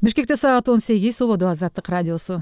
Бишкекте саат 18, Ободо Азаттык радиосу.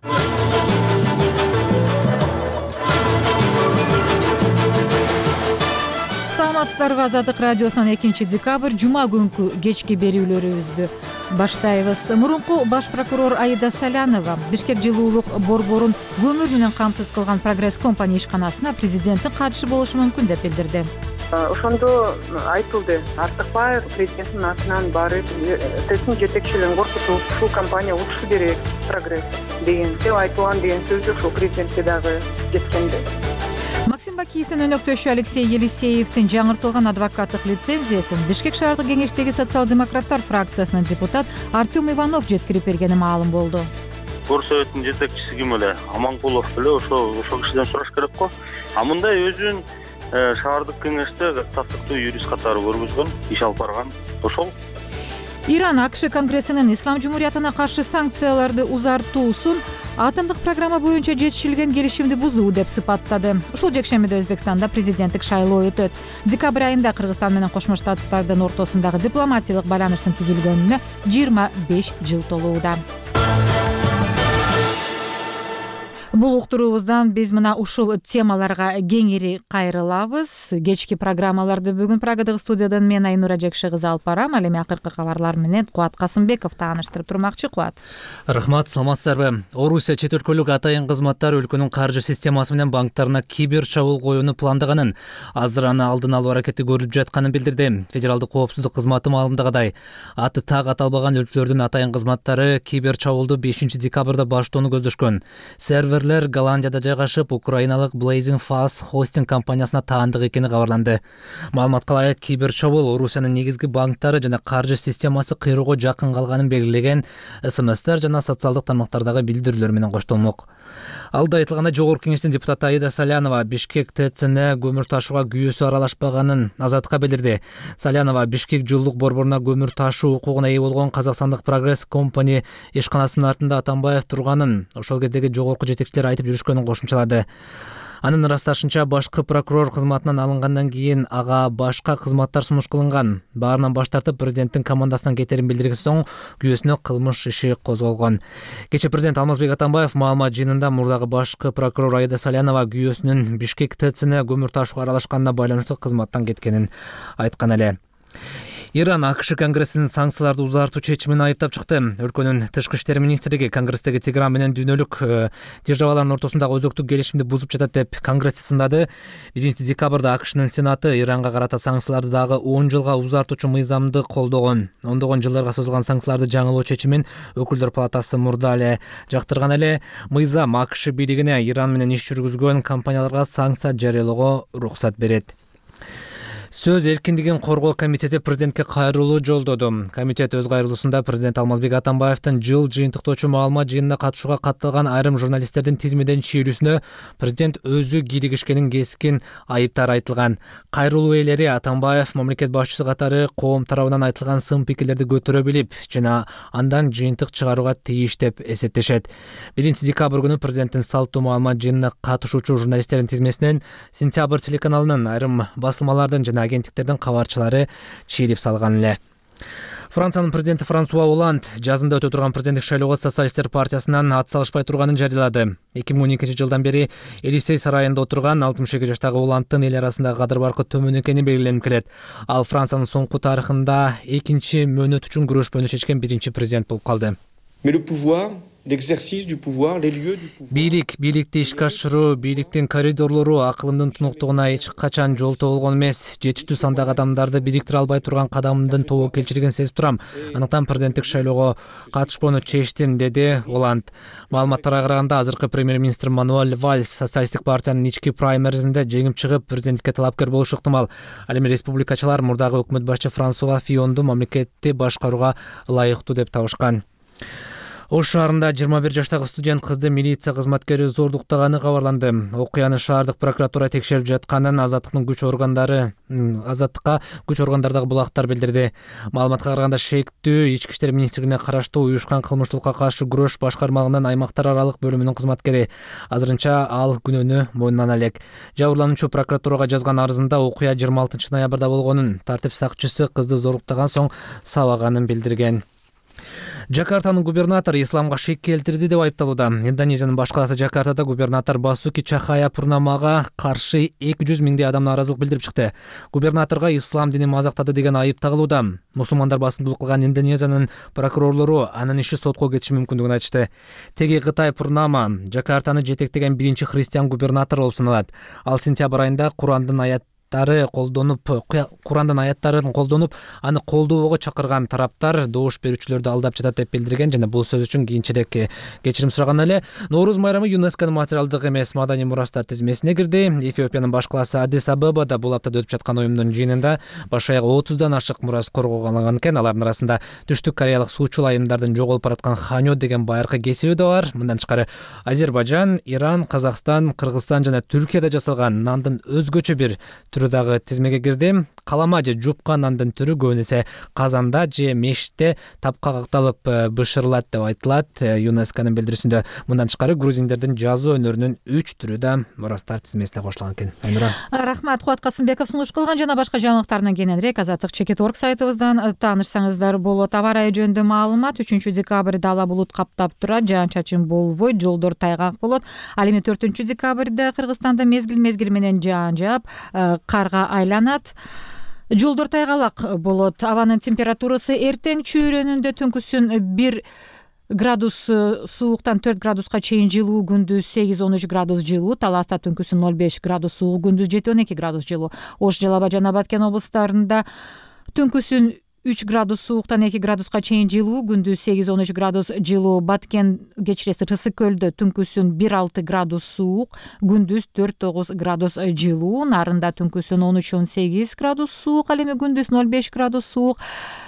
Саламатсыздарбы, Азаттык радиосунун 2-декабрь жума күнкү кечки берүүлөрүбүздү баштайбыз. Мурунку баш прокурор Аида Салянова Бишкек жылуулук борборун көмүр менен камсыз кылган Прогресс компания ишканасына президенттин катышы болушу мүмкүн деп билдирди. Ошондо айтылды, Артыкбаев президенттин атынан барып, тесин жетекчилигин коркутуп, ушул компания утушу керек Прогресс деген, айтылган деген сөзү ушул президентке дагы жеткенди. Максим Бакиевдин өнөктөшү Алексей Елисеевдин жаңыртылган адвокаттык лицензиясын Бишкек шаардык кеңештеги социал-демократтар фракциясынын депутат Артем Иванов жеткирип бергени маалым болду. Горсоветтин жетекчиси ким эле? Аманкулов беле, ошол кишиден сураш керек го. Мындай өзүн шаардык кеңеште тактыктуу юрист катары көргөзгөн, иш алып барган. Ошол Иран АКШ конгрессинин ислам жумуриятына каршы санкцияларды узартуусун атомдук программа боюнча жетишилген келишимди бузуу деп сыпаттады. Ушул жекшембиде Өзбекстанда президенттик шайлоо өтөт. Декабрь айында Кыргызстан менен Кошмо Штаттардын ортосундагы дипломатиялык байланыштын түзүлгөнүнө 25 жыл толууда. Бул уктуруубуздан биз мына ушул темаларга кеңири кайрылабыз. Кечки программаларды бүгүн Прагадагы студиядан мен Айнура Жекше кызы алып барам. Ал эми акыркы кабарлар менен Кубат Касымбеков тааныштырып турмакчы. Кубат. Рахмат, саламатсыздарбы. Орусия чет өлкөлүк атайын кызматтар өлкөнүн каржы системасы менен банктарына кибер чабуул коюуну пландаганын, азыр аны алдын алуу аракети көрүлүп жатканын билдирди. Федералдык коопсуздук кызматы маалымдагандай, аты так аталбаган өлкөлөрдүн атайын кызматтары кибер чабуулду 5-декабрда баштоону көздөшкөн. Серверлер Голландияда жайгашып, украиналык Blazing Fast хостинг компаниясына таандык экени кабарланды. Маалыматка ылайык, кибер чабуул Орусиянын негизги банктары жана каржы системасы кыйроого жакын калганын белгилеген СМСтер жана социалдык тармактардагы билдирүүлөр менен коштолмок. Алда айтылгандай, Жогорку кеңештин депутаты Аида Салянова Бишкек ТЦН көмүр ташууга күйөөсү аралашпаганын Азаттыкка билдирди. Салянова Бишкек жылуулук борборуна көмүр ташуу укугуна ээ болгон казакстандык Прогресс компания ишканасынын артында Атамбаев турганын, ошол кездеги жогорку жетекчилер айтып жүрүшкөнүн кошумчалады. Анын ырасташынча, башкы прокурор кызматынан алынгандан кийин ага башка кызматтар сунуш кылынган. Баарынан баш тартып, президенттин командасынан кетерин билдирген соң күйөөсүнө кылмыш иши козголгон. Кечээ президент Алмазбек Атамбаев маалымат жыйынында мурдагы башкы прокурор Аида Салянова күйөөсүнүн Бишкек ТЦН көмүр ташууга аралашканына байланыштуу кызматтан кеткенин айткан эле. Иран АКШ конгрессинин санкцияларды узартуу чечимин айыптап чыкты. Өлкөнүн тышкы иштер министрлиги конгресстеги Тегеран менен дүйнөлүк державалардын ортосундагы өзөктүк келишимди бузуп жатат деп конгрессти сындады. 1-декабрда АКШнын сенаты Иранга карата санкцияларды дагы 10 жылга узартуучу мыйзамды колдогон. Ондогон жылдарга созулган санкцияларды жаңылоо чечимин өкүлдөр палатасы мурда эле жактырган эле. Мыйзам АКШ бийлигине Иран менен иш жүргүзгөн компанияларга санкция жарыялоого уруксат берет. Сөз эркиндигин коргоо комитети президентке кайрылуу жолдоду. Комитет өз кайрылуусунда президент Алмазбек Атамбаевдин жыл жыйынтыктоочу маалымат жыйынына катышууга катталган айрым журналисттердин тизмеден чийилүүсүнө президент өзү кийлигишкенин кескин айыптар айтылган. Кайрылуу ээлери Атамбаев мамлекет башчысы катары коом тарабынан айтылган сын пикирлерди көтөрө билип жана андан жыйынтык чыгарууга тийиш деп эсептешет. 1-декабрь күнү президенттин салттуу маалымат жыйынына катышуучу журналисттердин тизмесинен Сентябрь телеканалынын айрым басылмалардын жана агенттиктердин кабарчылары чийилип салган эле. Франциянын президенти Франсуа Оланд жазында өтө турган президенттик шайлоого социалисттер партиясынан ат салышпай турганын жарыялады. 2012-жылдан бери Элисей сарайында отурган 62 жаштагы Оландтын эл арасындагы кадыр баркы төмөн экени белгиленип келет. Ал Франциянын соңку тарыхында экинчи мөөнөт үчүн күрөшпөнү чечкен биринчи президент болуп калды. Бийликти ишке ашыруу, бийликтин коридорлору акылымдын тунуктугуна эч качан жолтоо болгон эмес. Жетиштүү сандагы адамдарды бириктире албай турган кадамымдын тобокелчилигин сезип турам. Андыктан президенттик шайлоого катышпоону чечтим, деди Оланд. Маалыматтарга караганда, азыркы премьер-министр Мануэль Вальс социалисттик партиянын ички праймеризинде жеңип чыгып, президенттикке талапкер болушу ыктымал. Ал эми республикачылар мурдагы өкмөт башчы Франсуа Фионду мамлекетти башкарууга ылайыктуу деп табышкан. Ош шаарында 21 жаштагы студент кызды милиция кызматкери зордуктаганы кабарланды. Окуяны шаардык прокуратура текшерип жатканын Азаттыкка күч органдардагы булактар билдирди. Маалыматка караганда, шектүү ички иштер министрлигине караштуу уюшкан кылмыштуулукка каршы күрөш башкармалыгынын аймактар аралык бөлүмүнүн кызматкери. Азырынча ал күнөөнү мойнунан элек. Жабырлануучу прокуратурага жазган арызында окуя 26 ноябрда болгонун, тартип сакчысы кызды зордуктаган соң сабаганын билдирген. Жакартанын губернатору исламга шек келтирди деп айыпталууда. Индонезиянын баш каласы Жакартада губернатор Басуки Чахаяпурнамага каршы 200 миңдей адам нааразылык билдирип чыкты. Губернаторго ислам динин мазактады деген айып тагылууда. Мусулмандар басымдуулук кылган Индонезиянын прокурорлору анын иши сотко кетиши мүмкүндүгүн айтышты. Теги Кытай Пурнама Жакартаны жетектеген биринчи христиан губернатор болуп саналат. Ал сентябрь айында Курандын аяттарын колдонуп, аны колдоого чакырган тараптар добуш берүүчүлөрдү алдап жатат деп билдирген жана бул сөз үчүн кийинчерээк кечирим сураган эле. Нооруз майрамы ЮНЕСКОнун материалдык эмес маданий мурастар тизмесине кирди. Эфиопиянын баш каласы Аддис Абебада бул аптада өтүп жаткан оюмдун жыйынында баш аягы 30дан ашык мурас коргоого алынган экен. Алардын арасында түштүк кореялык суучул айымдардын жоголуп бараткан Ханё деген байыркы кесиби да бар. Мындан тышкары Азербайжан, Иран, Казакстан, Кыргызстан жана Түркияда жасалган нандын өзгөчө бир түрү дагы тизмеге кирди. Калама же жупка нандын түрү көбүнесе казанда же мешитте тапка какталып бышырылат деп айтылат. ЮНЕСКонун билдирүүсүндө мындан тышкары грузиндердин жазуу өнөрүнүн 3 түрү да мурастар тизмесине кошулган экен. Айнура. Рахмат, Кубат Касымбеков сунуш кылган жана башка жаңылыктардан кененирээк Азаттык.org сайтыбыздан таанышсаңыздар болот. Аба ырайы жөнүндө маалымат: 3 декабрда ала булут каптап турат, жаан-чачын болбойт, жолдор тайгак болот. Ал эми 4 декабрда Кыргызстанда мезгил менен жаан жаап, карга айланат. Жолдор тайгалак болот. Абанын температурасы эртең чүйрөнүндө түнкүсүн 1 градус сууктан 4 градуска чейин жылуу, күндүз 8-13 градус жылуу, Таласта түнкүсүн 0,5 градус суук, күндүз 7-12 градус жылуу. Ош, Жалал Абад жана Баткен облустарында түнкүсүн 3 градус сууктан 2 градуска чейин жылуу, күндүз 8-13 градус жылуу. Баткен кечирesi Ысык көлдө түнкүсүн 1-6 градус суук, күндүз 4-9 градус жылуу. Нарында түнкүсүн 13-18 градус суук, ал эми күндүз 0,5 градус суук.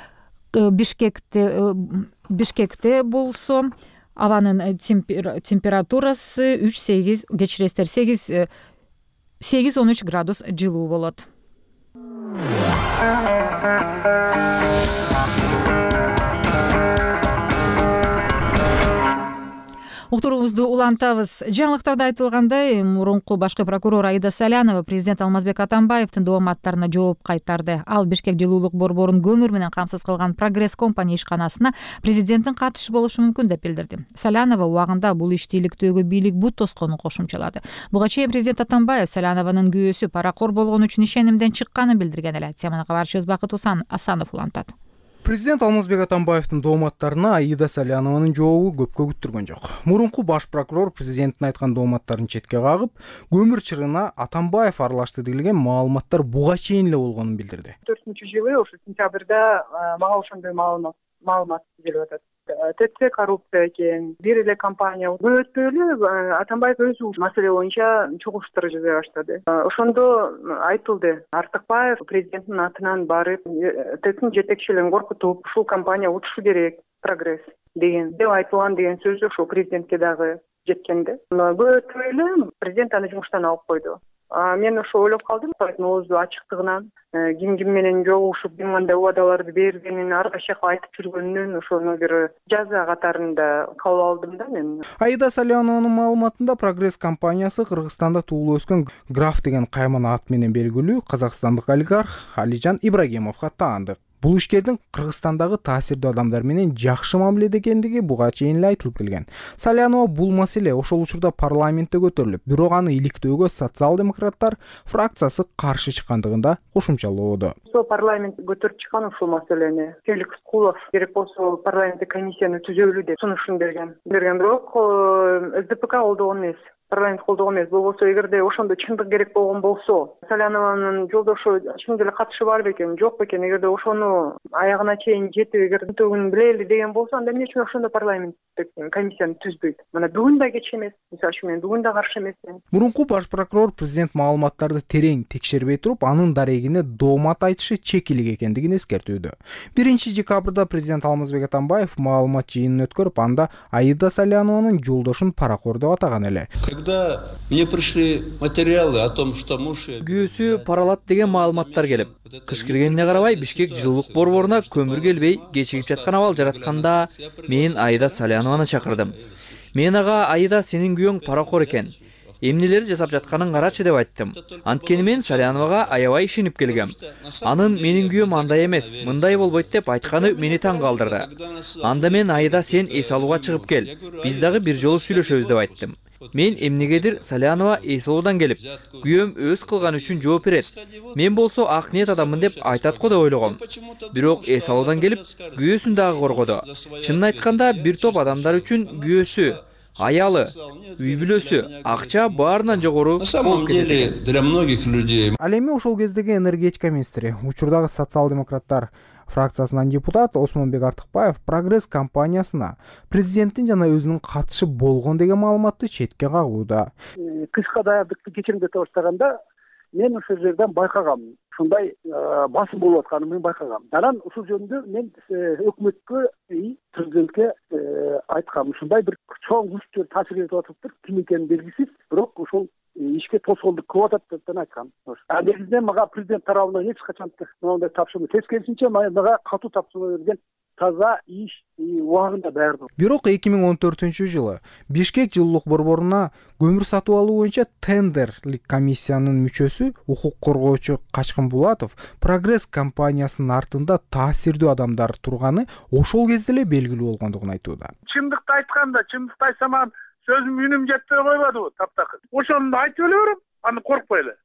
Бишкекте болсо абанын температурасы 3-8, кечиресиздер 8-13 градус жылуу болот. Уктуруубузду улантабыз. Жаңылыктарда айтылгандай, мурунку башкы прокурор Аида Салянова президент Алмазбек Атамбаевдин дооматтарына жооп кайтарды. Ал Бишкек жылуулук борборун көмүр менен камсыз кылган Прогресс компания ишканасына президенттин катышы болушу мүмкүн деп билдирди. Салянова убагында бул ишти иликтөөгө бийлик бут тосконун кошумчалады. Буга чейин президент Атамбаев Салянованын күйөөсү паракор болгон үчүн ишенимден чыкканын билдирген эле. Теманы кабарчыбыз Бакыт Асанов улантат. Президент Алмазбек Атамбаевдин дооматтарына Аида Салянованын жообу көпкө күттүргөн жок. Мурунку баш прокурор президенттин айткан дооматтарын четке кагып, көмүр чырына Атамбаев аралашты деген маалыматтар буга чейин эле болгонун билдирди. 4-жылы ошо сентябрда мага ошондой маалымат келип атат. ТЦ коррупция экен, бир эле компания өтпөй эле Атамбаев өзү маселе боюнча чогулуштар жасай баштады. Ошондо айтылды, Артыкбаев президенттин атынан барып ТЦнын жетекчилигин коркутуп, ушул компания утушу керек, Прогресс деген деп айтылган деген сөз ошо президентке дагы жеткенде. Өтпөй эле президент аны жумуштан алып койду. Мен ошо ойлоп калдым, ооздун ачыктыгынан, ким менен жолугушуп, ким кандай убадаларды бергенин ар кайча айтып жүргөнүнөн ошону бир жаза катарында кабыл алдым да мен. Аида Салянованын маалыматында Прогресс компаниясы Кыргызстанда туулуп өскөн Граф деген кайман ат менен белгилүү казакстандык олигарх Алижан Ибрагимовго таандык. Бул ишкердин Кыргызстандагы таасирдүү адамдар менен жакшы мамиледе экендиги буга чейин эле айтылып келген. Салянова бул маселе ошол учурда парламентте көтөрүлүп, бирок аны иликтөөгө социал-демократтар фракциясы каршы чыккандыгында кошумчалоодо. Парламент көтөрүп чыккан ушул маселени. Феликс Кулов керек болсо парламенттик комиссияны түзөлү деп сунушун берген. Бирок СДПК колдогон эмес. Парламент колдогон эмес. Болбосо эгерде ошондо чындык керек болгон болсо, Салянованын жолдошу чын деле катышы бар бекен, жок бекен, эгерде ошону аягына чейин жетип, эгер төгүн билели деген болсо, анда эмне үчүн ошондо парламенттик комиссияны түзбөйт? Мына бүгүн да кеч эмес. Мисалы үчүн мен бүгүн да каршы эмесмин. Мурунку баш прокурор президент маалыматтарды терең текшербей туруп, анын дарегине доомат айтышы чекилик экендигин эскертүүдө. 1 декабрда президент Алмазбек Атамбаев маалымат жыйынын өткөрүп, анда Аида Салянованын жолдошун паракор деп атаган эле. Когда мне пришли материалы о том, что муж күйөөсү паралат деген маалыматтар келип, кыш киргенине карабай Бишкек жылуулук борборуна көмүр келбей кечигип жаткан абал жаратканда мен Аида Салянованы чакырдым. Мен ага: Аида, сенин күйөөң паракор экен. эмнелер жасап жатканын карачы деп айттым. Анткени мен Саляновага аябай ишенип келгем. Анын менин күйөөм андай эмес, мындай болбойт деп айтканы мени таң калтырды. Анда мен айда сен эс алууга чыгып кел. Биз дагы бир жолу сүйлөшөбүз деп айттым. Мен эмнегедир Салянова эс алуудан келип, күйөөм өз кылганы үчүн жооп берет. Мен болсо ак ниет адаммын деп айтат го деп ойлогом. Бирок эс алуудан келип, күйөөсүн дагы коргоду. Чынын айтканда бир топ адамдар үчүн күйөөсү, аялы, үй бүлөсү, акча баарынан жогору болуп кетет. Для многих людей. Ал эми ошол кездеги энергетика министри, учурдагы социал-демократтар фракциясынан депутат Осмонбек Артыкбаев Прогресс компаниясына президенттин жана өзүнүн катышы болгон деген маалыматты четке кагууда. Кышка даярдыкты кечирмдете баштаганда мен ошол жерден байкагам. Ушундай басым болуп атканын мен байкагам. Анан ушул жөнүндө мен өкмөткө, президентке айткам. Ушундай бир чоң күчтөр таасир этип атыптыр. Ким экени белгисиз, бирок ошол ишке тоскоолдук кылып атат деп айткам. Негизинен мага президент тарабынан эч качан мындай тапшырма, тескерисинче мага катуу тапшырма берген, таза иш убагында баардыгы. Бирок 2014-жылы Бишкек жылуулук борборуна көмүр сатып алуу боюнча тендерлик комиссиянын мүчөсү, укук коргоочу Качкын Булатов Прогресс компаниясынын артында таасирдүү адамдар турганы ошол кезде эле белгилүү болгондугун айтууда. Чындыкты айтканда, чындыкты айтсам, сөзүм үнүм жетпей койбодубу таптакыр. Ошону айтып эле берем, аны коркпой эле.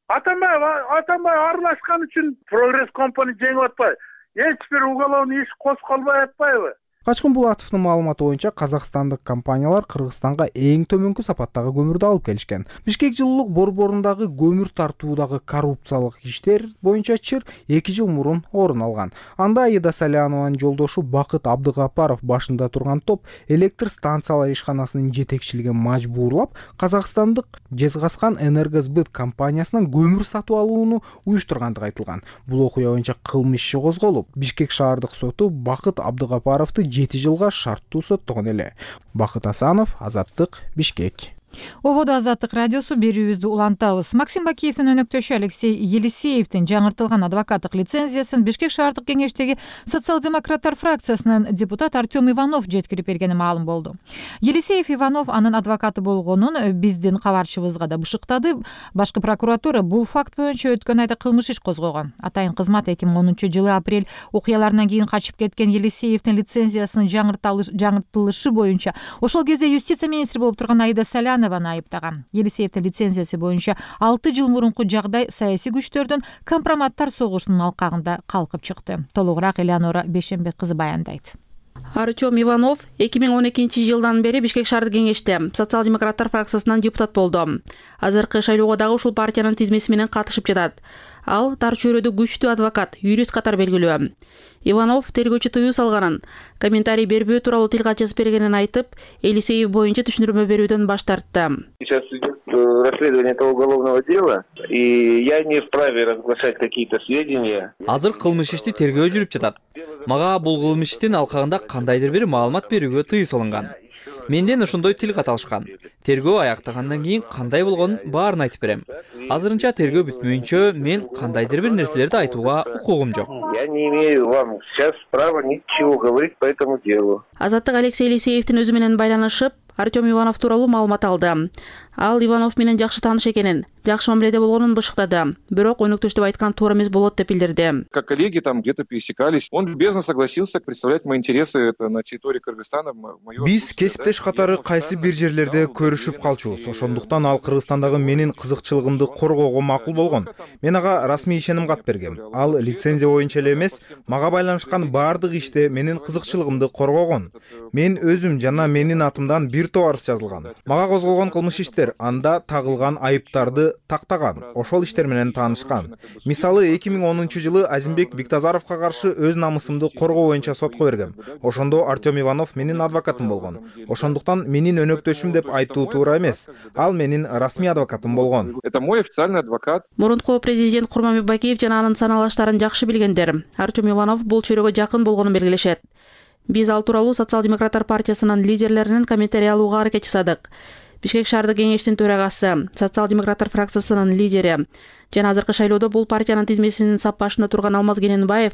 Атамбай аралашкан үчүн Прогресс компания жеңип атпайбы? Эч бир уголовный иш козголбой атпайбы? Качкын Булатовдун маалыматы боюнча казакстандык компаниялар Кыргызстанга эң төмөнкү сапаттагы көмүрдү алып келишкен. Бишкек жылуулук борборундагы көмүр тартуудагы коррупциялык иштер боюнча чыр 2 жыл мурун орун алган. Анда Аида Салянованын жолдошу Бакыт Абдыгапаров башында турган топ электр станциялар ишканасынын жетекчилигин мажбурлап, казакстандык Жезказган Энергосбыт компаниясынан көмүр сатып алууну уюштургандыгы айтылган. Бул окуя боюнча кылмыш иши козголуп, Бишкек шаардык соту Бакыт Абдыгапаровду 7 жылга шарттуу соттогон эле. Бакыт Асанов, Азаттык, Бишкек. Ободо Азаттык радиосу берүүбүздү улантабыз. Максим Бакиевдин өнөктөшү Алексей Елисеевдин жаңыртылган адвокаттык лицензиясын Бишкек шаардык кеңештеги социал-демократтар фракциясынын депутат Артем Иванов жеткирип бергени маалым болду. Елисеев Иванов анын адвокаты болгонун биздин кабарчыбызга да бышыктады. Башкы прокуратура бул факт боюнча өткөн айда кылмыш иш козгогон. Атайын кызмат 2010-жылы апрель окуяларынан кийин качып кеткен Елисеевдин лицензиясынын жаңыртылышы боюнча ошол кезде юстиция министри болуп турган Аида Салянованы айыптаган. Елисеевдин лицензиясы боюнча 6 жыл мурунку жагдай саясий күчтөрдүн компроматтар согушунун алкагында калкып чыкты. Толугураак Элеонора Бешенбек кызы баяндайт. Артем Иванов 2012-жылдан бери Бишкек шаардык кеңеште социал-демократтар фракциясынан депутат болду. Азыркы шайлоого дагы ушул партиянын тизмеси менен катышып жатат. Ал тар чөйрөдө күчтүү адвокат, юрист катары белгилүү. Иванов тергөөчү тыюу салганын, комментарий бербөө тууралуу тил качып бергенин айтып, Елисеев боюнча түшүндүрмө берүүдөн баш тартты. Сейчас идет расследование этого уголовного дела, и я не вправе разглашать какие-то сведения. Азыр кылмыш ишти тергөө жүрүп жатат. Мага бул кылмыш иштин алкагында кандайдыр бир маалымат берүүгө тыюу салынган. Менден ошондой тил каталышкан. Тергөө аяктагандан кийин кандай болгонун баарын айтып берем. Азырынча тергөө бүтмөйүнчө мен кандайдыр бир нерселерди айтууга укугум жок. Я не имею вам сейчас права ничего говорить по этому делу. Азаттык Алексей Елисеевдин өзү менен байланышып, Артем Иванов тууралуу маалымат алды. Ал Иванов менен жакшы тааныш экенин, жакшы мамиледе болгонун бышыктады. Бирок өнөктөштүп айткан туура эмес болот деп билдирди. Как коллеги там где-то пересекались, он любезно согласился представлять мои интересы это на территории Кыргызстана. Биз кесиптеш катары кайсы бир жерлерде көрүшүп калчубуз. Ошондуктан ал Кыргызстандагы менин кызыкчылыгымды коргоого макул болгон. Мен ага расмий ишеним кат бергем. Ал лицензия боюнча эле эмес, мага байланышкан баардык иште менин кызыкчылыгымды коргогон. Мен өзүм жана менин атымдан бир топ арыз жазылган. Мага козголгон кылмыш иштер анда тагылган айыптарды тактаган. Ошол иштер менен таанышкан. Мисалы 2010-жылы Азимбек Биктазаровго каршы өз намысымды коргоо боюнча сотко бергем. Ошондо Артем Иванов менин адвокатым болгон. Ошондуктан менин өнөктөшүм деп айтуу туура эмес. Ал менин расмий адвокатым болгон. Это мой официальный адвокат. Мурунку президент Курманбек Бакиев жана анын саналаштарын жакшы билгендер. Артем Иванов бул чөйрөгө жакын болгонун белгилешет. Биз ал тууралуу социал-демократтар партиясынын лидерлеринен комментарий алууга аракет жасадык. Бишкек шаардык кеңештин төрагасы, социал-демократтар фракциясынын лидери жана азыркы шайлоодо бул партиянын тизмесинин сап башында турган Алмаз Кененбаев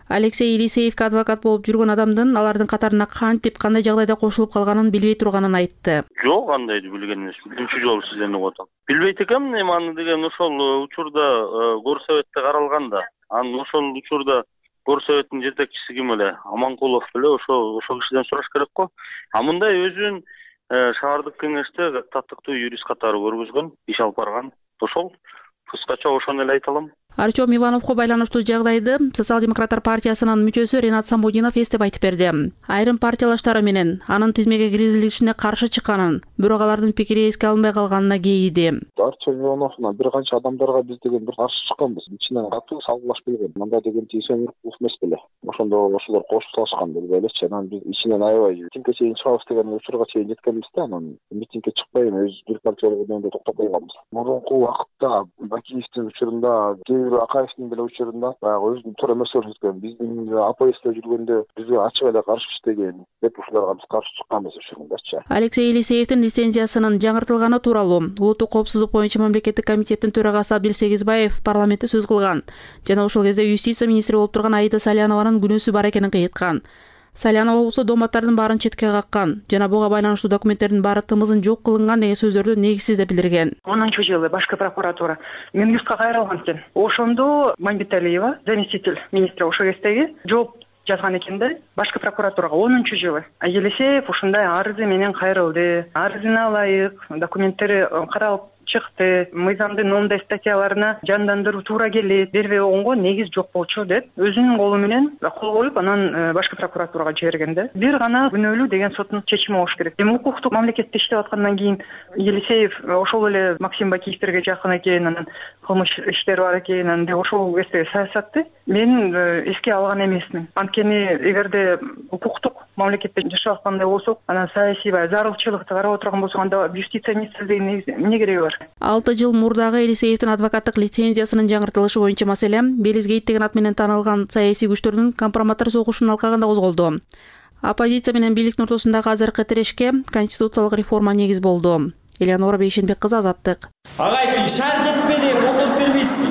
Алексей Елисеевке адвокат болуп жүргөн адамдын алардын катарына кантип кандай жагдайда кошулуп калганын билбей турганын айтты. Жок, андайды билген эмес. Биринчи жолу сиздерди угутам. Билбейт экенмин, эми аны деген ошол учурда горсоветте каралган да. Анан ошол учурда горсоветтин жетекчиси ким эле? Аманкулов эле ошол кишиден сураш керек го. А мындай өзүн шаардык кеңеште татыктуу юрист катары көргөзгөн, иш алып барган. Ошол кыскача ошону эле айта алам. Артем Ивановго байланыштуу жагдайды Социал-демократтар партиясынын мүчөсү Ренат Самудинов эстеп айтып берди. Айрым партиялаштары менен анын тизмеге киргизилишине каршы чыкканын, бирок алардын пикири эске алынбай калганына кейиди. Артем Ивановна бир канча адамдарга биз деген бир каршы чыкканбыз. Ичинен катуу салгылашып келген. Мында деген тиесең эмес беле. Ошондо ошолор кошуп салышкан деп элечи. Анан биз ичинен аябай митингге чейин чыгабыз деген учурга чейин жеткенбиз да. Анан митингге чыкпай өз бир партия болгондо токтоп койгонбуз. Мурунку убакытта Бакиевдин учурунда Акаевдин деле учурунда баягы өзүнүн туура эмес көрсөткөн, биздин АПСте жүргөндө бизге ачык эле каршы иштеген деп ушуларга биз каршы чыкканбыз учурундачы. Алексей Елисеевдин лицензиясынын жаңыртылганы тууралуу Улуттук коопсуздук боюнча мамлекеттик комитеттин төрагасы Абдил Сегизбаев парламентте сөз кылган жана ошол кезде юстиция министри болуп турган Аида Салянованын күнөөсү бар экенин кыйыткан. Салянова болсо доматтардын баарын четке каккан жана буга байланыштуу документтердин баары тымызын жок кылынган деген сөздөрдү негизсиз деп билдирген. 10-жылы башкы прокуратура Минюстка кайрылган экен. Ошондо Мамбеталиева, заместитель министра ошол кездеги жооп жазган экен да башкы прокуратурага 10-жылы. Елисеев ушундай арызы менен кайрылды. Арызына ылайык документтери каралып чыкты. Мыйзамдын номдой статьяларына жандандыруу туура келет. Бербегенго негиз жок болчу деп өзүнүн колу менен кол коюп анан башкы прокуратурага жиберген да. Бир гана күнөөлүү деген соттун чечими болуш керек. Эми укуктук мамлекетте иштеп аткандан кийин Елисеев ошол эле Максим Бакиевтерге жакын экен, анан кылмыш иштери бар экен, анан ошол кезде саясатты мен эске алган эмесмин. Анткени эгерде укуктук мамлекетте жашап аткандай болсок, анан саясий зарылчылыкты карап отурган болсок, анда юстиция министрлигинин эмне кереги бар? 6 жыл мурдагы Елисеевдин адвокаттык лицензиясынын жаңыртылышы боюнча маселе Белизгейт деген ат менен таанылган саясий күчтөрдүн компроматтар согушунун алкагында козголду. Оппозиция менен бийликтин ортосундагы азыркы тирешке конституциялык реформа негиз болду. Элеонора Бейшенбек кызы, Азаттык. Агайты шарт этпеди, отуруп бербейсизби?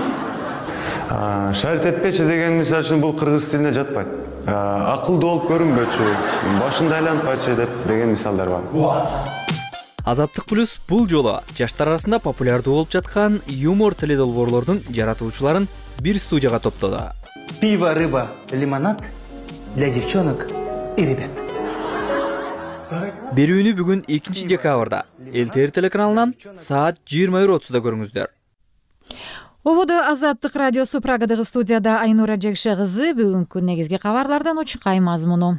Шарт этпечи деген мисалы үчүн бул кыргыз тилине жатпайт. Акылдуу болуп көрүнбөчү, башында айланпачы деген мисалдар бар. Азаттык плюс бул жолу жаштар арасында популярдуу болуп жаткан юмор тили долбоорлордун жаратуучуларын бир студияга топтоду. Пиво, рыба, лимонад для девчонок и ребят. Берүүнү бүгүн 2 декабрда ЛТР телеканалынан саат 20:30 көрүңүздөр. Ободу Азаттык радиосу Прагадагы студияда Айнура Жекше кызы. Бүгүнкү негизги кабарлардан учкай мазмуну.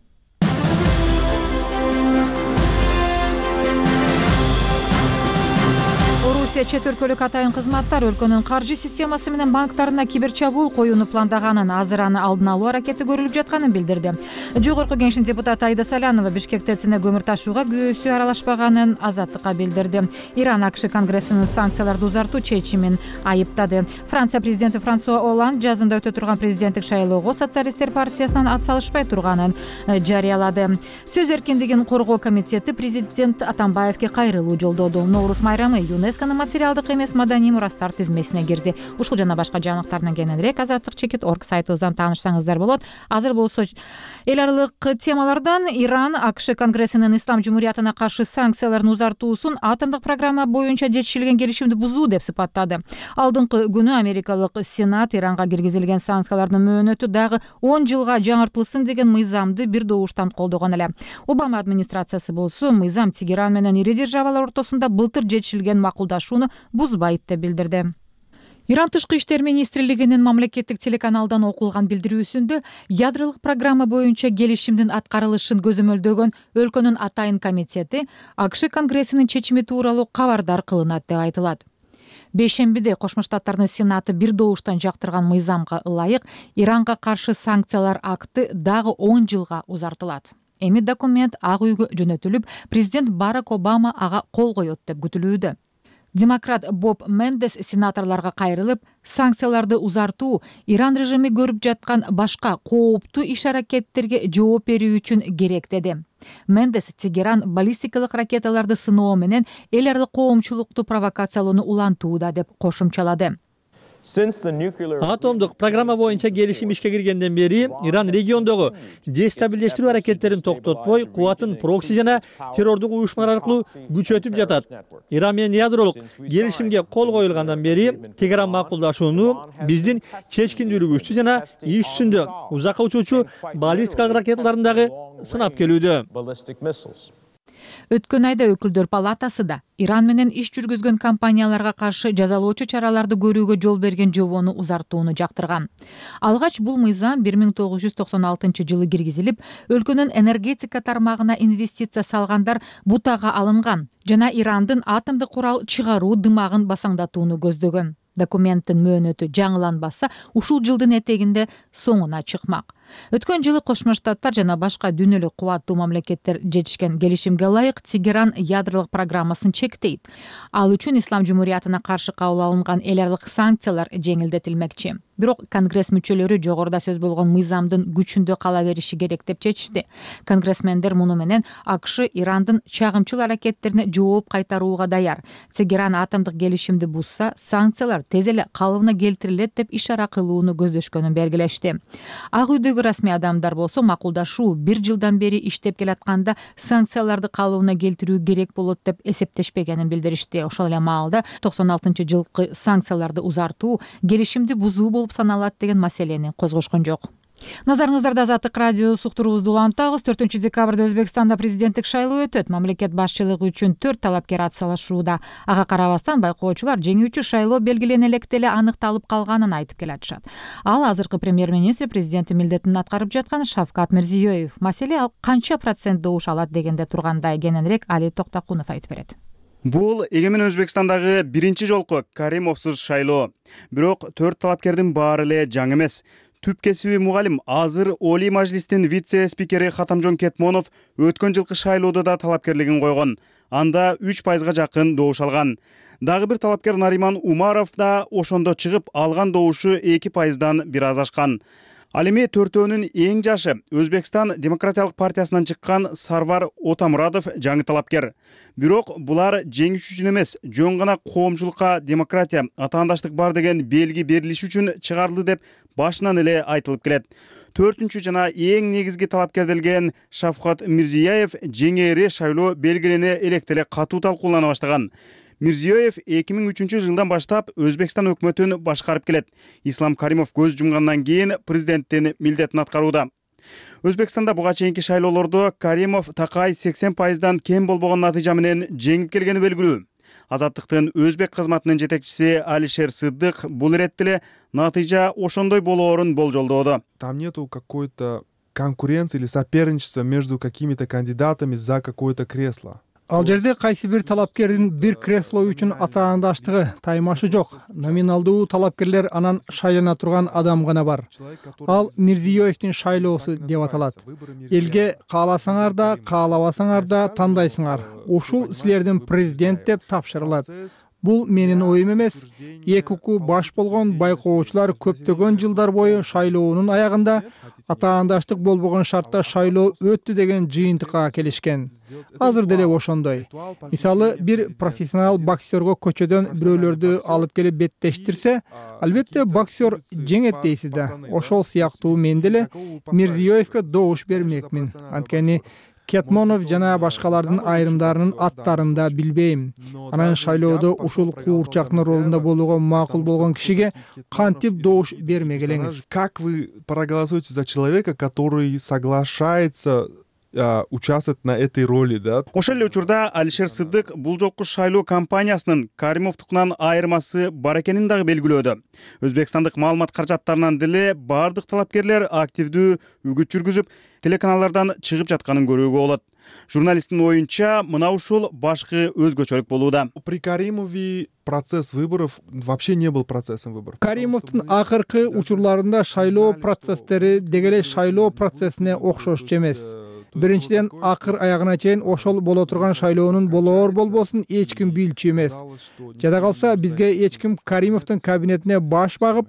Орусия чет өлкөлүк атайын кызматтар өлкөнүн каржы системасы менен банктарына киберчабуул коюуну пландаганын, азыр аны алдын алуу аракети көрүлүп жатканын билдирди. Жогорку кеңештин депутаты Аида Салянова Бишкекте көмүр ташууга күйөөсү аралашпаганын Азаттыкка билдирди. Иран АКШ конгрессинин санкцияларды узартуу чечимин айыптады. Франция президенти Франсуа Олланд жазында өтө турган президенттик шайлоого социалисттер партиясынан ат салышпай турганын жарыялады. Сөз эркиндигин коргоо комитети президент Атамбаевге кайрылуу жолдоду. Ноурус майрамы ЮНЕСКОнун материалдык эмес маданий мурастар тизмесине кирди. Ушул жана башка жаңылыктардан кененирээк Азаттык.org сайтыбыздан таанышсаңыздар болот. Азыр болсо эл аралык темалардан Иран АКШ конгрессинин Ислам жумуриятына каршы санкцияларын узартуусун атомдук программа боюнча жетишилген келишимди бузуу деп сыпаттады. Алдыңкы күнү Америкалык Сенат Иранга киргизилген санкциялардын мөөнөтү дагы 10 жылга жаңыртылсын деген мыйзамды бир добуштан колдогон эле. Обама администрациясы болсо мыйзам Тегеран менен ири державалар ортосунда былтыр жетишилген макулдашууну бузбайт деп билдирди. Иран тышкы иштер министрлигинин мамлекеттик телеканалдан окулган билдирүүсүндө ядролук программа боюнча келишимдин аткарылышын көзөмөлдөгөн өлкөнүн атайын комитети АКШ конгрессинин чечими тууралуу кабардар кылынат деп айтылат. Бейшембиде Кошмо Штаттардын Сенаты бир добуштан жактырган мыйзамга ылайык Иранга каршы санкциялар акты дагы 10 жылга узартылат. Эми документ Ак үйгө жөнөтүлүп, президент Барак Обама ага кол коет деп күтүлүүдө. Демократ Боб Мендес сенаторлорго кайрылып, санкцияларды узартуу Иран режими көрүп жаткан башка кооптуу иш-аракеттерге жооп берүү үчүн керек деди. Мендес Тегеран баллистикалык ракеталарды сыноо менен эл аралык коомчулукту провокациялоону улантууда деп кошумчалады. Атомдук программа боюнча келишим ишке киргенден бери Иран региондогу дестабилдештирүү аракеттерин токтотпой, кубатын прокси жана террордук уюшмалар аркылуу күчөтүп жатат. Иран менен ядролук келишимге кол коюлгандан бери Тегеран макулдашууну биздин чечкиндүүлүгүбүздү жана иш жүзүндө узакка учуучу баллистикалык ракеталарын дагы сынап келүүдө. Өткөн айда өкүлдөр палатасы да Иран менен иш жүргүзгөн компанияларга каршы жазалоочу чараларды көрүүгө жол берген жобону узартууну жактырган. Алгач бул мыйзам 1996-жылы киргизилип, өлкөнүн энергетика тармагына инвестиция салгандар бутага алынган жана Ирандын атомдук курал чыгаруу дымагын басаңдатууну көздөгөн. Документтин мөөнөтү жаңыланбаса, ушул жылдын этегинде соңуна чыкмак. Өткөн жылы Кошмо Штаттар жана башка дүйнөлүк кубаттуу мамлекеттер жетишкен келишимге ылайык Тегеран ядролук программасын чектейт. Ал үчүн Ислам Жумурiyatына каршы кабыл алынган эл аралык санкциялар жеңилдетилмекчи. Бирок Конгресс мүчөлөрү жогоруда сөз болгон мыйзамдын күчүндө кала бериши керек деп чечишти. Конгрессмендер муну менен АКШ Ирандын чагымчыл аракеттерине жооп кайтарууга даяр. Тегеран атомдук келишимди бузса, санкциялар тез эле калыбына келтирилет деп ишара кылууну көздөшкөнүн белгилешти. Ак үйдөгү расмий адамдар болсо макулдашуу 1 жылдан бери иштеп келатканда санкцияларды калыбына келтирүү керек болот деп эсептешпегенин билдиришти. Ошол эле маалда 96-жылкы санкцияларды узартуу келишимди бузуу болуп саналат деген маселени козгошкон жок. Назарыңыздарда Азаттык радиосу уктуруубузду улантабыз. 4-декабрда Өзбекстанда президенттик шайлоо өтөт. Мамлекет башчылыгы үчүн 4 талапкер атсалышууда. Ага карабастан байкоочулар жеңүүчү шайлоо белгилене электе эле аныкталып калганын айтып келатышат. Ал азыркы премьер-министр президенттин милдетин аткарып жаткан Шавкат Мирзиёев. Маселе ал канча процент добуш алат дегенде тургандай. Кененирээк Али Токтакунов айтып берет. Бул эгемен Өзбекстандагы биринчи жолку Каримовсуз шайлоо. Бирок 4 талапкердин баары эле жаңы эмес. Түп кесиби мугалим азыр Олий мажлистин вице-спикери Хатамжон Кетмонов өткөн жылкы шайлоодо да талапкерлигин койгон. Анда 3%га жакын добуш алган. Дагы бир талапкер Нариман Умаров да ошондо чыгып, алган добушу 2%дан бир аз ашкан. Ал эми төртөөнүн эң жашы Өзбекстан Демократиялык партиясынан чыккан Сарвар Отамурадов жаңы талапкер. Бирок булар жеңиш үчүн эмес, жөн гана коомчулукка демократия, атаандаштык бар деген белги берилиши үчүн чыгарылды деп башынан эле айтылып келет. 4-чү жана эң негизги талапкер делген Шавкат Мирзиёев жеңээри шайлоо белгилене электе эле катуу талкуулана баштаган. Мирзиёев 2003 жылдан баштап Өзбекстан өкмөтүн башкарып келет. Ислам Каримов көз жумгандан кийин президенттин милдетин аткарууда. Өзбекстанда буга чейинки шайлоолордо Каримов такай 80%дан кем болбогон натыйжа менен жеңип келгени белгилүү. Азаттыктын өзбек кызматынын жетекчиси Алишер Сыддык бул иретте эле натыйжа ошондой болоорун болжолдоодо. Там нету какой-то конкуренции или соперничества между какими-то кандидатами за какое-то кресло. Ал жерде кайсы бир талапкердин бир кресло үчүн атаандаштыгы, таймашы жок. Номиналдуу талапкерлер анан шайлана турган адам гана бар. Ал Мирзиёевдин шайлоосу деп аталат. Элге кааласаңар да, каалабасаңар да тандайсыңар. Ушул силердин президент деп тапшырылат. Бул менин оюм эмес. ЭКУ баш болгон байкоочулар көптөгөн жылдар бою шайлоонун аягында атаандаштык болбогон шартта шайлоо өттү деген жыйынтыкка келишкен. Азыр деле ошондой. Мисалы, бир профессионал боксерго көчөдөн бирөөлөрдү алып келип беттештирсе, албетте боксер жеңет дейсиз да. Ошол сыяктуу мен деле Мирзиёевке добуш бермекмин. Анткени Кетмонов жана башкалардын айрымдарынын аттарын да билбейм. Анан шайлоодо ушул куурчактын ролунда болууга макул болгон кишиге кантип добуш бермек элеңиз? Как вы проголосуете за человека, который соглашается участвовать на этой роли, да? Ошол эле учурда Алишер Сыддык бул жолку шайлоо кампаниясынын Каримовдукунан айырмасы бар экенин дагы белгилөөдө. Өзбекстандык маалымат каражаттарынан деле бардык талапкерлер активдүү үгүт жүргүзүп, телеканалдардан чыгып жатканын көрүүгө болот. Журналисттин оюнча, мына ушул башкы өзгөчөлүк болууда. При Каримове процесс выборов вообще не был процессом выборов. Каримовдун акыркы учурларында шайлоо процесстери дегеле шайлоо процессине окшош эмес. Биринчиден, акыр аягына чейин ошол боло турган шайлоонун болоор болбосун эч ким билчү эмес. Жада калса, бизге эч ким Каримовдун кабинетине баш багып,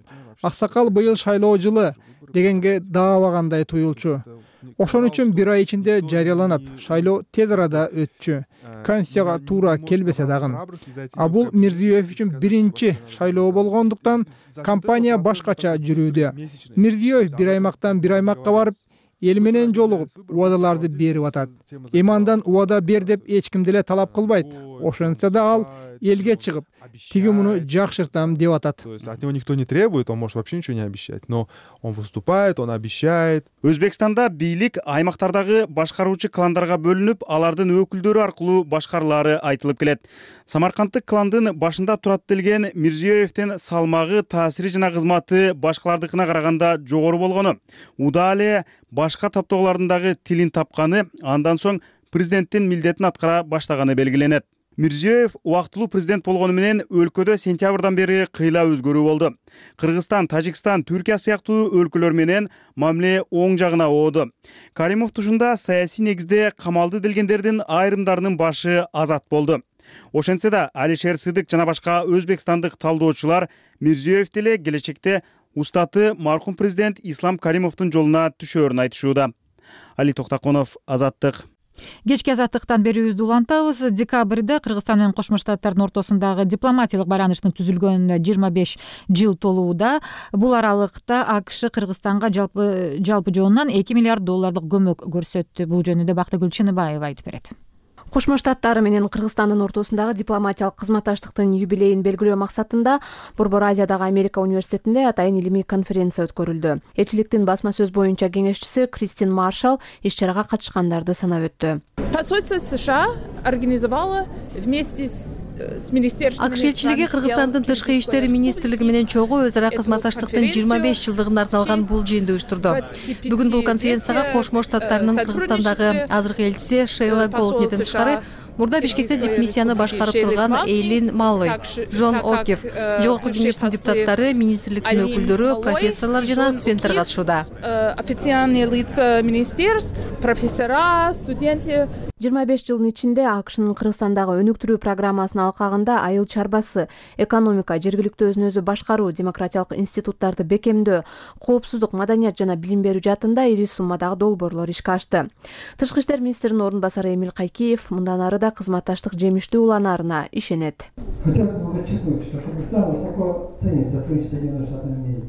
Аксакал быйыл шайлоо жылы дегенге даабагандай туюлчу. Ошон үчүн бир ай ичинде жарыяланып, шайлоо тез арада өтчү. Конституцияга туура келбесе дагы. А бул Мирзиёев үчүн биринчи шайлоо болгондуктан компания башкача жүрүүдө. Мирзиёев бир аймактан бир аймакка барып, эл менен жолугуп, убадаларды берип атат. Эмандан убада бер деп эч ким деле талап кылбайт. Ошентсе да ал элге чыгып, тиги муну жакшыртам деп атат. То есть от него никто не требует, он может вообще ничего не обещать, но он выступает, он обещает. Өзбекстанда бийлик аймактардагы башкаруучу кландарга бөлүнүп, алардын өкүлдөрү аркылуу башкарылары айтылып келет. Самаркандтык кландын башында турат делген Мирзиёевдин салмагы, таасири жана кызматы башкалардыкына караганда жогору болгону, удаа эле башка топтогулардын дагы тилин тапканы, андан соң президенттин милдетин аткара баштаганы белгиленет. Мирзиёев убактылуу президент болгону менен өлкөдө сентябрдан бери кыйла өзгөрүү болду. Кыргызстан, Тажикстан, Түркия сыяктуу өлкөлөр менен мамиле оң жагына ооду. Каримов тушунда саясий негизде камалды делгендердин айрымдарынын башы азат болду. Ошентсе да Алишер Сыдык жана башка өзбекстандык талдоочулар Мирзиёев деле келечекте устаты мархум президент Ислам Каримовдун жолуна түшөөрүн айтышууда. Али Токтаконов, Азаттык. Кечки азаттыктан берүүбүздү улантабыз. Декабрда Кыргызстан менен Кошмо Штаттардын ортосундагы дипломатиялык байланыштын түзүлгөнүнө 25 жыл толууда. Бул аралыкта АКШ Кыргызстанга жалпы жонунан $2 миллиард көмөк көрсөттү. Бул жөнүндө Бактыгүл Чыныбаева айтып берет. Кошмо Штаттары менен Кыргызстандын ортосундагы дипломатиялык кызматташтыктын юбилейин белгилөө максатында Борбор Азиядагы Америка университетинде атайын илимий конференция өткөрүлдү. Элчиликтин басма сөз боюнча кеңешчиси Кристин Маршалл иш-чарага катышкандарды санап өттү. Посольство США организовало вместе с министерством. АКШ элчилиги Кыргызстандын тышкы иштер министрлиги менен чогуу өз ара кызматташтыктын 25 жылдыгына арналган бул жыйынды уюштурду. Бүгүн бул конференцияга Кошмо Штаттарынын Кыргызстандагы азыркы элчиси Шейла Голднидин тышкары мурда Бишкекте дипмиссияны башкарып турган Эйлин Маллой, Джон Окев, жогорку кеңештин депутаттары, министрликтин өкүлдөрү, профессорлор жана студенттер катышууда. Официальные лица министерств, профессора, студенты. 25 жылдын ичинде АКШнын Кыргызстандагы өнүктүрүү программасынын алкагында айыл чарбасы, экономика, жергиликтүү өзүн өзү башкаруу, демократиялык институттарды бекемдөө, коопсуздук, маданият жана билим берүү жаатында ири суммадагы долбоорлор ишке ашты. Тышкы иштер министринин орун басары Эмил Кайкиев мындан ары да кызматташтык жемиштүү уланаарына ишенет. Хотелось бы подчеркнуть, что Кыргызстан высоко ценит сотрудничество Соединенных Штатов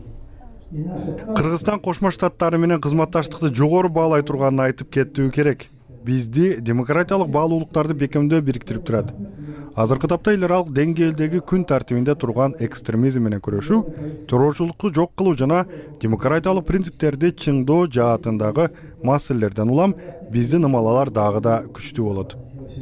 Америки. Кыргызстан Кошмо Штаттары менен кызматташтыкты жогору баалай турганын айтып кеттүү керек. Бизди демократиялык баалуулуктарды бекемдөө бириктирип турат. Азыркы тапта эл аралык деңгээлдеги күн тартибинде турган экстремизм менен күрөшүү, террорчулукку жок кылуу жана демократиялык принциптерди чыңдоо жаатындагы маселелерден улам биздин ымалалар дагы да күчтүү болот.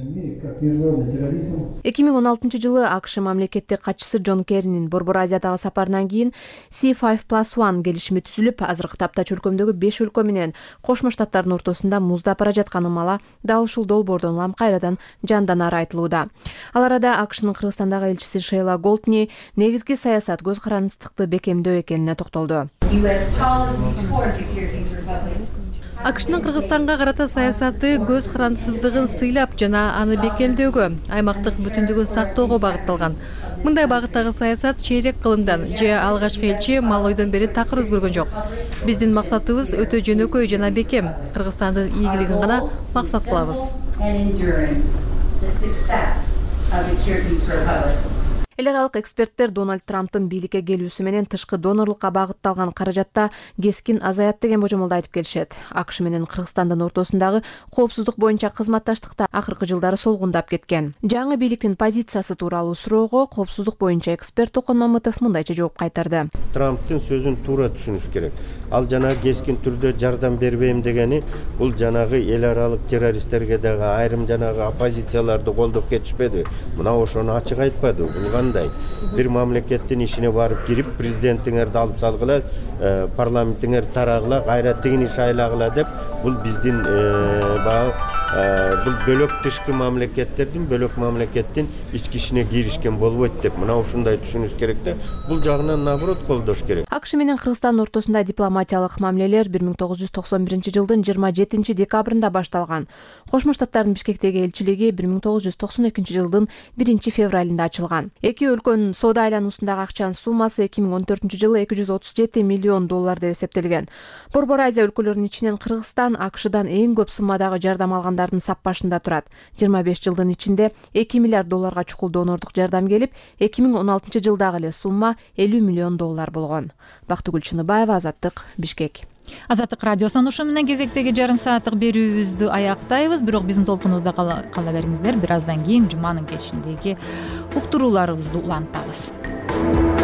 2016 жылы АКШ мамлекеттик катчысы Джон Керринин Борбор Азиядагы сапарынан кийин C5+1 келишими түзүлүп, азыркы тапта чөлкөмдөгү 5 өлкө менен Кошмо Штаттардын ортосунда муздап бара жаткан ымала дал ушул долбоордон улам кайрадан жанданары айтылууда. Ал арада АКШнын Кыргызстандагы элчиси Шейла Голдни негизги саясат көз карандыстыкты бекемдөө экенине токтолду. АКШнын Кыргызстанга карата саясаты көз карандысыздыгын сыйлап жана аны бекемдөөгө, аймактык бүтүндүгүн сактоого багытталган. Мындай багыттагы саясат чейрек кылымдан же алгачкы элчи Малойдон бери такыр өзгөргөн жок. Биздин максатыбыз өтө жөнөкөй жана бекем. Кыргызстандын ийгилигин гана максат кылабыз. Эл аралык эксперттер Дональд Трамптын бийликке келүүсү менен тышкы донорлукка багытталган каражатта кескин азаят деген божомолду айтып келишет. АКШ менен Кыргызстандын ортосундагы коопсуздук боюнча кызматташтыкта акыркы жылдары солгундап кеткен. Жаңы бийликтин позициясы тууралуу суроого коопсуздук боюнча эксперт Токон Мамытов мындайча жооп кайтарды. Трамптын сөзүн туура түшүнүш керек. Ал жанагы кескин түрдө жардам бербейм дегени бул жанагы эл аралык террористтерге дагы айрым жанагы оппозицияларды колдоп кетишпеди. Мына ошону ачык айтпады. Бир мамлекеттин ишине барып кирип, президентиңерди алып салгыла, парламентиңер тарагыла, кайра тигини шайлагыла деп, бул биздин бул бөлөк тышкы мамлекеттердин бөлөк мамлекеттин ички ишине киришкен болбойт деп мына ушундай түшүнүш керек да. Бул жагынан наоборот колдош керек. АКШ менен Кыргызстандын ортосунда дипломатиялык мамилелер 1991 жылдын 27 декабрында башталган. Кошмо Штаттардын Бишкектеги элчилиги 1992 жылдын 1 февралында ачылган. Эки өлкөнүн соода айлануусундагы акчанын суммасы 2014 жылы $237 миллион деп эсептелген. Борбор Азия өлкөлөрүнүн ичинен Кыргызстан АКШдан эң көп суммадагы жардам алгандардын саппашында турат. 25 жылдын ичинде $2 миллиард чукул донорлук жардам келип, 2016 жылдагы эле сумма $50 миллион болгон. Бактыгүл Чыныбаева, Азаттык, Бишкек. Азаттык радиосунун ушу менен кезектеги жарым сааттык берүүбүздү аяктайбыз. Бирок биздин толкунубузда кала бериңиздер. Бир аздан кийин жуманын кечиндеги уктурууларыбызды улантабыз.